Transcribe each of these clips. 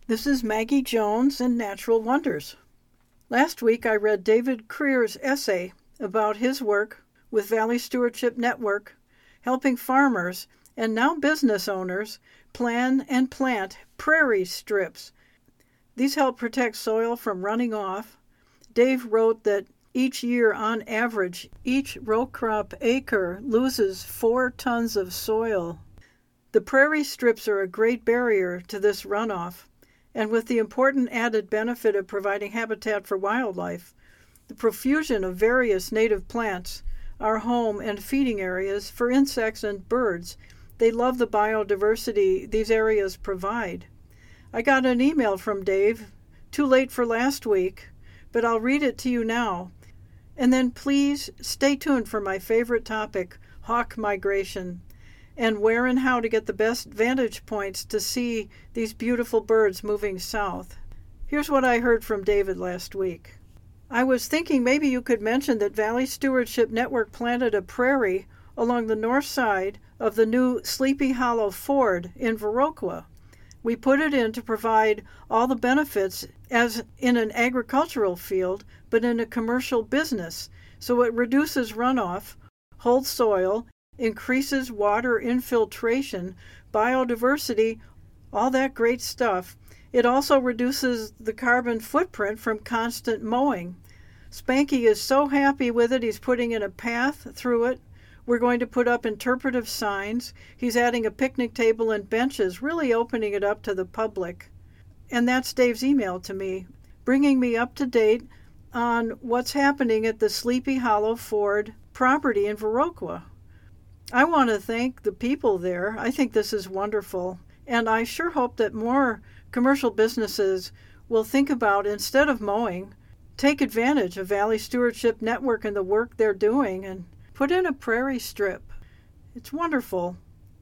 This is Maggie Jones and Natural Wonders. Last week I read David Creer's essay about his work with Valley Stewardship Network, helping farmers and now business owners plan and plant prairie strips. These help protect soil from running off. Dave wrote that each year, on average, each row crop acre loses 4 tons of soil. The prairie strips are a great barrier to this runoff, and with the important added benefit of providing habitat for wildlife, the profusion of various native plants are home and feeding areas for insects and birds. They love the biodiversity these areas provide. I got an email from Dave, too late for last week, but I'll read it to you now. And then please stay tuned for my favorite topic, hawk migration, and where and how to get the best vantage points to see these beautiful birds moving south. Here's what I heard from David last week. I was thinking maybe you could mention that Valley Stewardship Network planted a prairie along the north side of the new Sleepy Hollow Ford in Viroqua. We put it in to provide all the benefits as in an agricultural field, but in a commercial business, so it reduces runoff, holds soil, increases water infiltration, biodiversity, all that great stuff. It also reduces the carbon footprint from constant mowing. Spanky is so happy with it, he's putting in a path through it. We're going to put up interpretive signs. He's adding a picnic table and benches, really opening it up to the public. And that's Dave's email to me, bringing me up to date on what's happening at the Sleepy Hollow Ford property in Viroqua. I want to thank the people there. I think this is wonderful. And I sure hope that more commercial businesses will think about, instead of mowing, take advantage of Valley Stewardship Network and the work they're doing and put in a prairie strip. It's wonderful.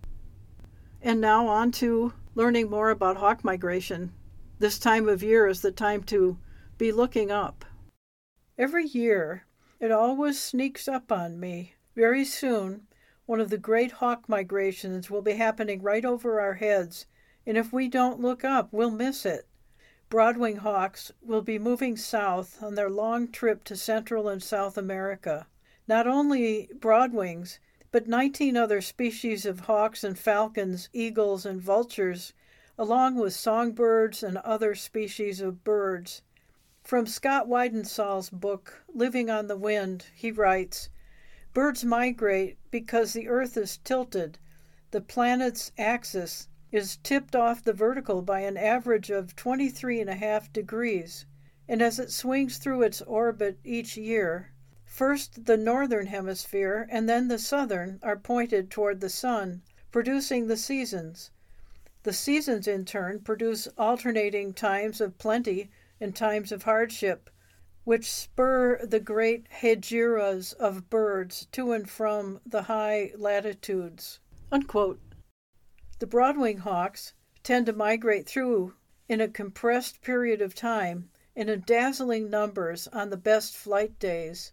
And now on to learning more about hawk migration. This time of year is the time to be looking up. Every year, it always sneaks up on me. Very soon, one of the great hawk migrations will be happening right over our heads, and if we don't look up, we'll miss it. Broadwing hawks will be moving south on their long trip to Central and South America. Not only broadwings, but 19 other species of hawks and falcons, eagles, and vultures, along with songbirds and other species of birds. From Scott Weidensaal's book, Living on the Wind, he writes, "Birds migrate because the Earth is tilted. The planet's axis is tipped off the vertical by an average of 23.5 degrees, and as it swings through its orbit each year, first the northern hemisphere and then the southern are pointed toward the sun, producing the seasons. The seasons, in turn, produce alternating times of plenty and times of hardship, which spur the great hegiras of birds to and from the high latitudes." Unquote. The broadwing hawks tend to migrate through in a compressed period of time and in dazzling numbers on the best flight days.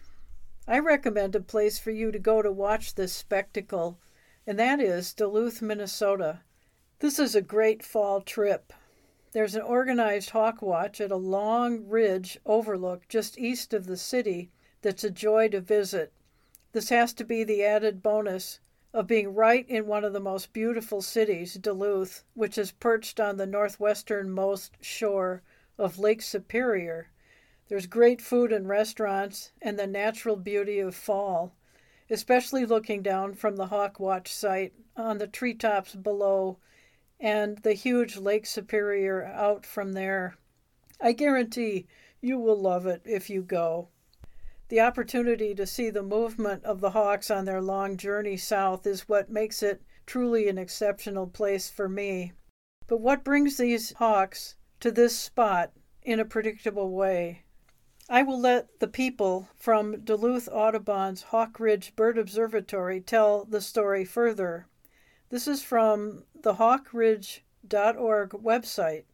I recommend a place for you to go to watch this spectacle, and that is Duluth, Minnesota. This is a great fall trip. There's an organized hawk watch at a long ridge overlook just east of the city that's a joy to visit. This has to be the added bonus of being right in one of the most beautiful cities, Duluth, which is perched on the northwesternmost shore of Lake Superior. There's great food and restaurants and the natural beauty of fall, especially looking down from the Hawk Watch site on the treetops below and the huge Lake Superior out from there. I guarantee you will love it if you go. The opportunity to see the movement of the hawks on their long journey south is what makes it truly an exceptional place for me. But what brings these hawks to this spot in a predictable way? I will let the people from Duluth Audubon's Hawk Ridge Bird Observatory tell the story further. This is from the hawkridge.org website.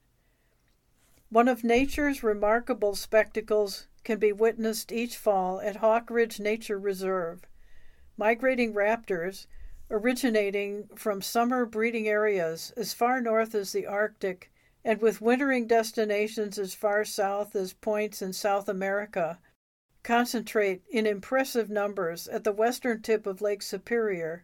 One of nature's remarkable spectacles can be witnessed each fall at Hawk Ridge Nature Reserve. Migrating raptors, originating from summer breeding areas as far north as the Arctic and with wintering destinations as far south as points in South America, concentrate in impressive numbers at the western tip of Lake Superior.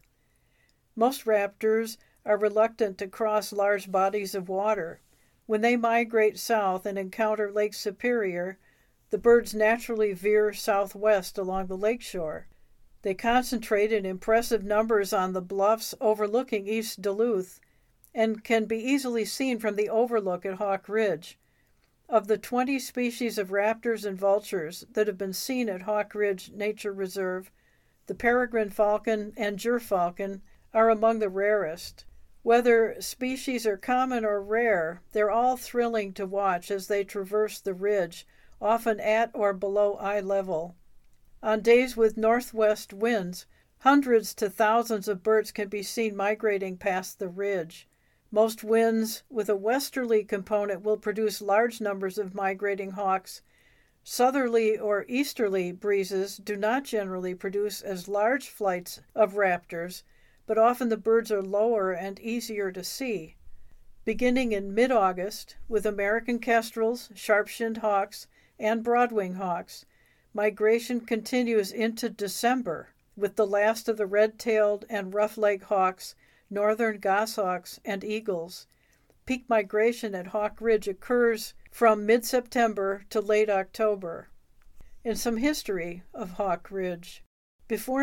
Most raptors are reluctant to cross large bodies of water. When they migrate south and encounter Lake Superior, the birds naturally veer southwest along the lakeshore. They concentrate in impressive numbers on the bluffs overlooking East Duluth and can be easily seen from the overlook at Hawk Ridge. Of the 20 species of raptors and vultures that have been seen at Hawk Ridge Nature Reserve, the peregrine falcon and gerfalcon are among the rarest. Whether species are common or rare, they're all thrilling to watch as they traverse the ridge, often at or below eye level. On days with northwest winds, hundreds to thousands of birds can be seen migrating past the ridge. Most winds with a westerly component will produce large numbers of migrating hawks. Southerly or easterly breezes do not generally produce as large flights of raptors, but often the birds are lower and easier to see. Beginning in mid-August, with American kestrels, sharp-shinned hawks, and broadwing hawks, migration continues into December, with the last of the red-tailed and rough-leg hawks, northern goshawks, and eagles. Peak migration at Hawk Ridge occurs from mid-September to late October. In some history of Hawk Ridge, before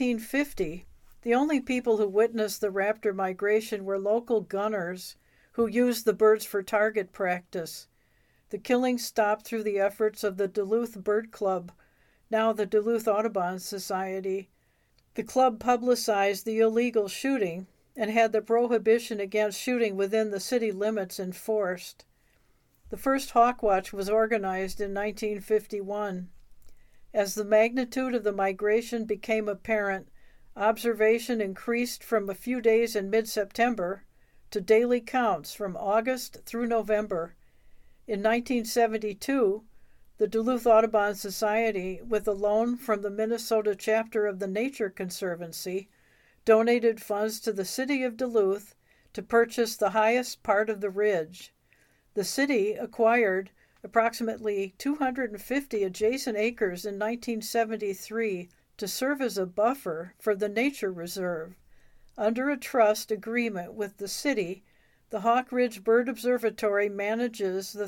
1950, the only people who witnessed the raptor migration were local gunners who used the birds for target practice. The killing stopped through the efforts of the Duluth Bird Club, now the Duluth Audubon Society. The club publicized the illegal shooting and had the prohibition against shooting within the city limits enforced. The first Hawk Watch was organized in 1951. As the magnitude of the migration became apparent, observation increased from a few days in mid-September to daily counts from August through November. In 1972, the Duluth Audubon Society, with a loan from the Minnesota chapter of the Nature Conservancy, donated funds to the city of Duluth to purchase the highest part of the ridge. The city acquired approximately 250 adjacent acres in 1973 to serve as a buffer for the nature reserve. Under a trust agreement with the city, the Hawk Ridge Bird Observatory manages the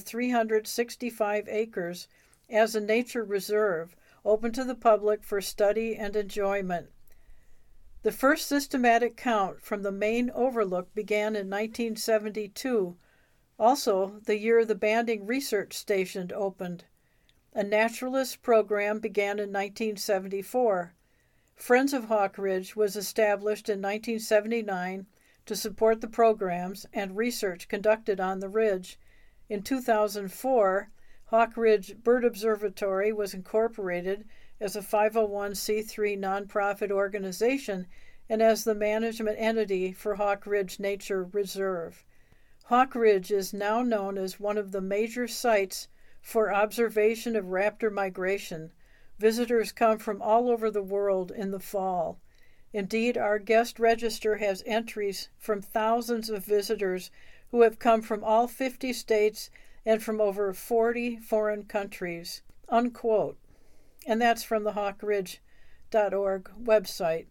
365 acres as a nature reserve, open to the public for study and enjoyment. The first systematic count from the main overlook began in 1972, also the year the Banding Research Station opened. A naturalist program began in 1974. Friends of Hawk Ridge was established in 1979 to support the programs and research conducted on the ridge. In 2004, Hawk Ridge Bird Observatory was incorporated as a 501c3 nonprofit organization and as the management entity for Hawk Ridge Nature Reserve. Hawk Ridge is now known as one of the major sites for observation of raptor migration. Visitors come from all over the world in the fall. Indeed, our guest register has entries from thousands of visitors who have come from all 50 states and from over 40 foreign countries, unquote. And that's from the hawkridge.org website.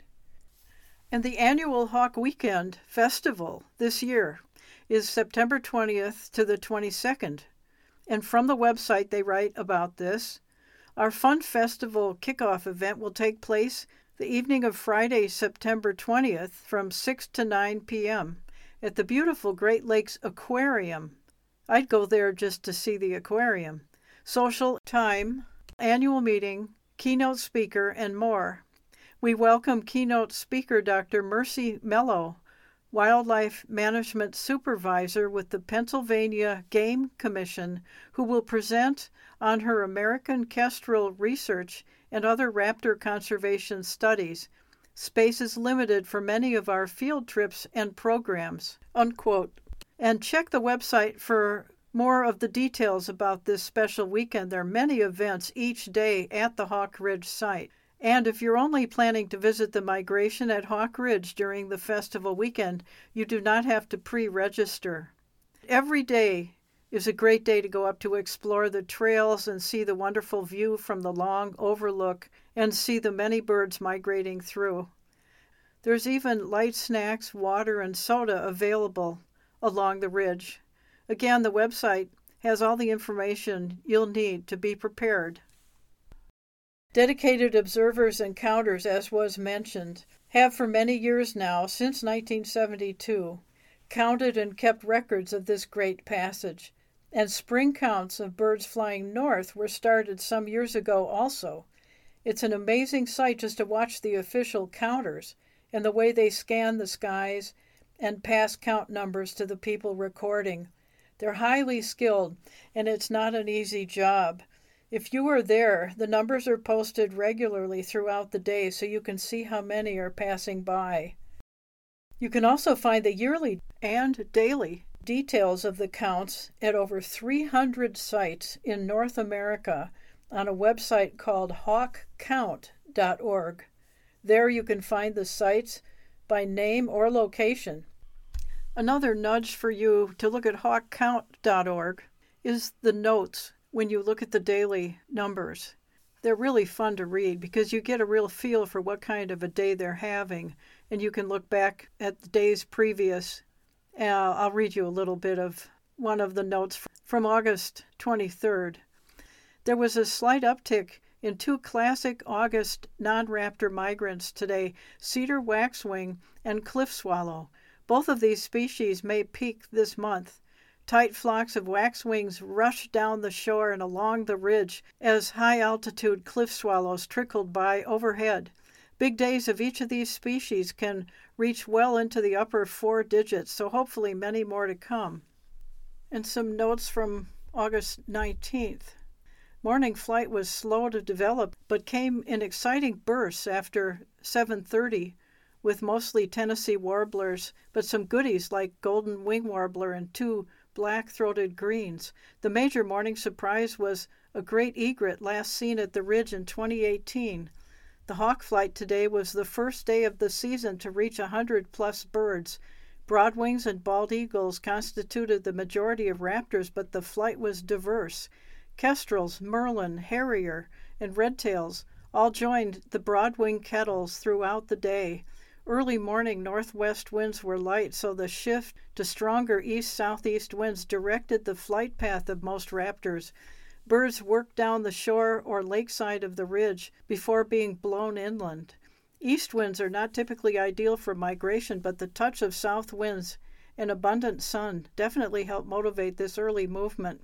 And the annual Hawk Weekend Festival this year is September 20th to the 22nd. And from the website they write about this. Our Fun Festival kickoff event will take place the evening of Friday, September 20th from 6 to 9 p.m. at the beautiful Great Lakes Aquarium. I'd go there just to see the aquarium. Social time, annual meeting, keynote speaker, and more. We welcome keynote speaker Dr. Mercy Mello, Wildlife Management Supervisor with the Pennsylvania Game Commission, who will present on her American kestrel research and other raptor conservation studies. Space is limited for many of our field trips and programs, unquote. And check the website for more of the details about this special weekend. There are many events each day at the Hawk Ridge site. And if you're only planning to visit the migration at Hawk Ridge during the festival weekend, you do not have to pre-register. Every day is a great day to go up to explore the trails and see the wonderful view from the long overlook and see the many birds migrating through. There's even light snacks, water, and soda available along the ridge. Again, the website has all the information you'll need to be prepared. Dedicated observers and counters, as was mentioned, have for many years now, since 1972, counted and kept records of this great passage, and spring counts of birds flying north were started some years ago also. It's an amazing sight just to watch the official counters and the way they scan the skies and pass count numbers to the people recording. They're highly skilled, and it's not an easy job. If you are there, the numbers are posted regularly throughout the day so you can see how many are passing by. You can also find the yearly and daily details of the counts at over 300 sites in North America on a website called hawkcount.org. There you can find the sites by name or location. Another nudge for you to look at hawkcount.org is the notes when you look at the daily numbers. They're really fun to read because you get a real feel for what kind of a day they're having, and you can look back at the days previous. I'll read you a little bit of one of the notes from August 23rd. There was a slight uptick in two classic August non-raptor migrants today, cedar waxwing and cliff swallow. Both of these species may peak this month. Tight flocks of waxwings rushed down the shore and along the ridge as high-altitude cliff swallows trickled by overhead. Big days of each of these species can reach well into the upper 4 digits, so hopefully many more to come. And some notes from August 19th. Morning flight was slow to develop, but came in exciting bursts after 7:30, with mostly Tennessee warblers, but some goodies like golden wing warbler and 2 black-throated greens. The major morning surprise was a great egret last seen at the ridge in 2018. The hawk flight today was the first day of the season to reach 100-plus birds. Broadwings and bald eagles constituted the majority of raptors, but the flight was diverse. Kestrels, merlin, harrier, and redtails all joined the broadwing kettles throughout the day. Early morning northwest winds were light, so the shift to stronger east-southeast winds directed the flight path of most raptors. Birds worked down the shore or lakeside of the ridge before being blown inland. East winds are not typically ideal for migration, but the touch of south winds and abundant sun definitely help motivate this early movement.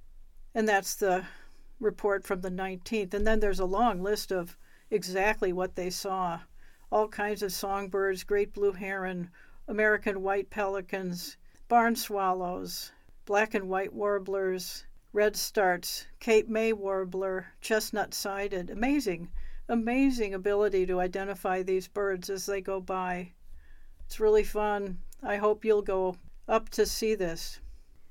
And that's the report from the 19th. And then there's a long list of exactly what they saw. All kinds of songbirds, great blue heron, American white pelicans, barn swallows, black and white warblers, redstarts, Cape May warbler, chestnut-sided. Amazing ability to identify these birds as they go by. It's really fun. I hope you'll go up to see this.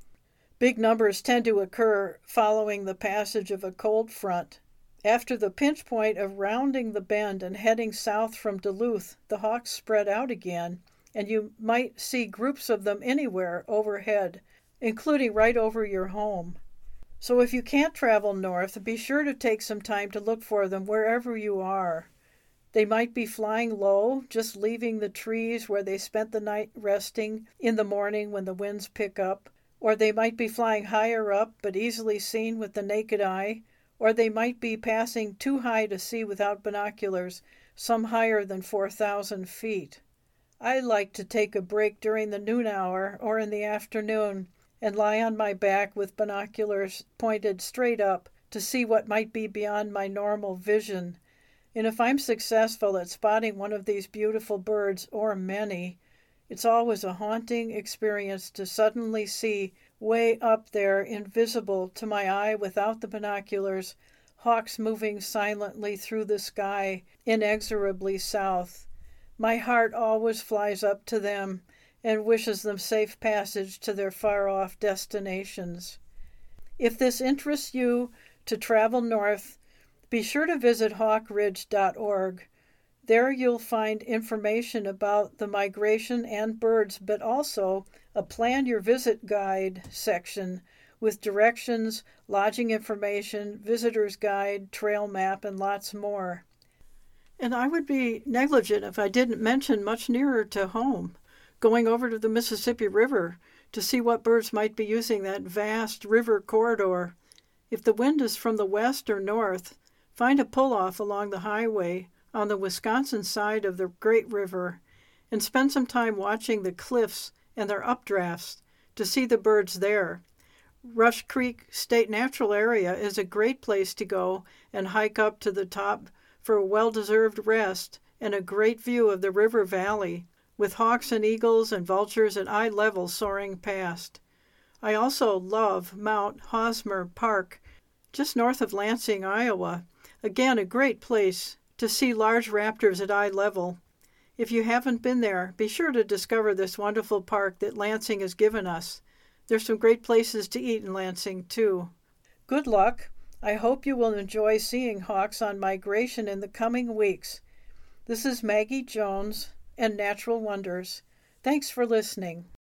Big numbers tend to occur following the passage of a cold front. After the pinch point of rounding the bend and heading south from Duluth, the hawks spread out again, and you might see groups of them anywhere overhead, including right over your home. So if you can't travel north, be sure to take some time to look for them wherever you are. They might be flying low, just leaving the trees where they spent the night resting in the morning when the winds pick up, or they might be flying higher up but easily seen with the naked eye, or they might be passing too high to see without binoculars, some higher than 4,000 feet. I like to take a break during the noon hour or in the afternoon and lie on my back with binoculars pointed straight up to see what might be beyond my normal vision. And if I'm successful at spotting one of these beautiful birds, or many, it's always a haunting experience to suddenly see way up there, invisible to my eye without the binoculars, hawks moving silently through the sky, inexorably south. My heart always flies up to them and wishes them safe passage to their far-off destinations. If this interests you to travel north, be sure to visit hawkridge.org. There you'll find information about the migration and birds, but also a Plan Your Visit Guide section with directions, lodging information, visitor's guide, trail map, and lots more. And I would be negligent if I didn't mention much nearer to home, going over to the Mississippi River to see what birds might be using that vast river corridor. If the wind is from the west or north, find a pull-off along the highway on the Wisconsin side of the Great River and spend some time watching the cliffs and their updrafts to see the birds there. Rush Creek State Natural Area is a great place to go and hike up to the top for a well-deserved rest and a great view of the river valley, with hawks and eagles and vultures at eye level soaring past. I also love Mount Hosmer Park, just north of Lansing, Iowa. Again, a great place to see large raptors at eye level. If you haven't been there, be sure to discover this wonderful park that Lansing has given us. There's some great places to eat in Lansing, too. Good luck. I hope you will enjoy seeing hawks on migration in the coming weeks. This is Maggie Jones and Natural Wonders. Thanks for listening.